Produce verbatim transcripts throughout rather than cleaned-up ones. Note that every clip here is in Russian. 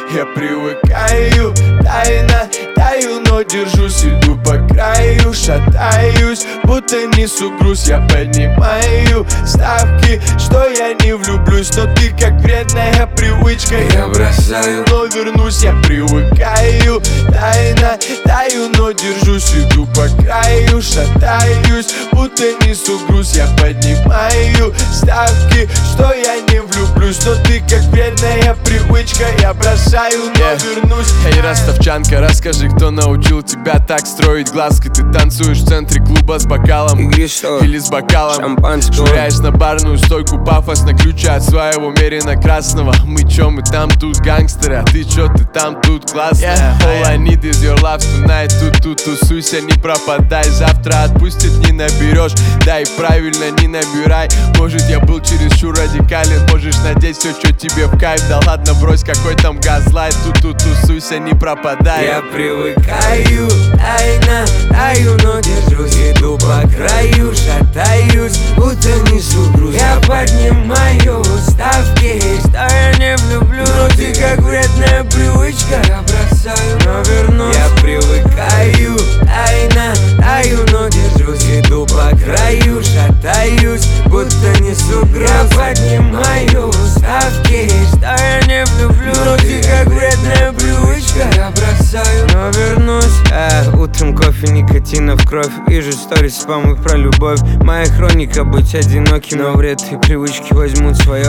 Я привыкаю, тайно таю, но держусь, иду по краю, шатаюсь, будто несу груз. Я поднимаю ставки, что я не влюблюсь, но ты как вредная привычка. Я бросаю, но вернусь. Я привыкаю, тайно таю, но держусь, иду по краю, шатаюсь, будто несу груз. Я поднимаю ставки, что я не влюблюсь, но ты как вредная привычка. Я бросаю, но yeah. вернусь. Эй, ростовчанка, расскажи, кто научил тебя так строить глазки? Ты танцуешь в центре клуба с бокалом или с бокалом шампанского, швыряешь на барную стойку пафосно ключи от своего мерина красного. Мы чё, мы там тут гангстеры, а ты чё, ты там тут классная. yeah. All I need is your love tonight. Тут-тут тусуйся, не пропадай, завтра отпустит, не наберешь. Да и правильно, не набирай. Может, я был чересчур радикален, можешь надеть все, что тебе в кайф. Да ладно, брось, какой там газлайт. Тут-тут тусуйся, не пропадай. Я привыкаю, тайно таю, но держусь, иду по краю, шатаюсь, будто несу груз. Я поднимаю ставки, что я не влюблю, но ты как вредная привычка. Я бросаю, но вернусь. Я привыкаю, тайно таю, но держусь, иду по краю, шатаюсь, будто несу груз. Я поднимаю ставки, что я не влюблю, но ты как вредная привычка. Я бросаю, но вернусь. а, Утром кофе, никотина в кровь. Вижу сторис спамов про любовь. Моя хроника быть одиноким, но вред и привычки возьмут свое.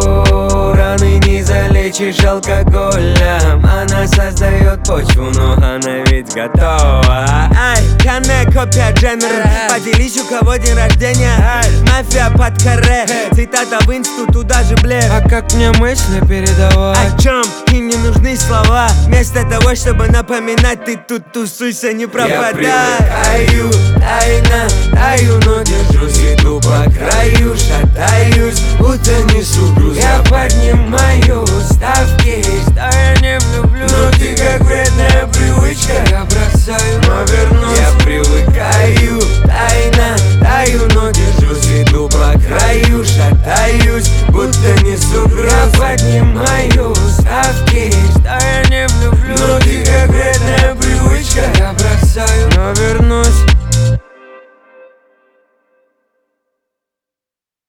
О, раны не залечишь алкоголем. Она создает почву, но она ведь готова. Ай, Кане, копия Дженнер. Поделись, у кого день рождения. Мафия под каре. Цитата в инсту, туда же блеф. А как мне мысли передавать? О чем? Им не нужны слова. Вместо того, чтобы напоминать, ты тут тусуйся, не пропадай. Я привыкаю, тайно таю, но держусь, иду по краю, шатаюсь, будто несу груз. Я поднимаю ставки, что я не влюблю, но ты как вредная привычка. Я бросаю, но вернусь. Я привыкаю, тайно таю, но держусь, иду по краю, шатаюсь, будто несу груз. Я поднимаю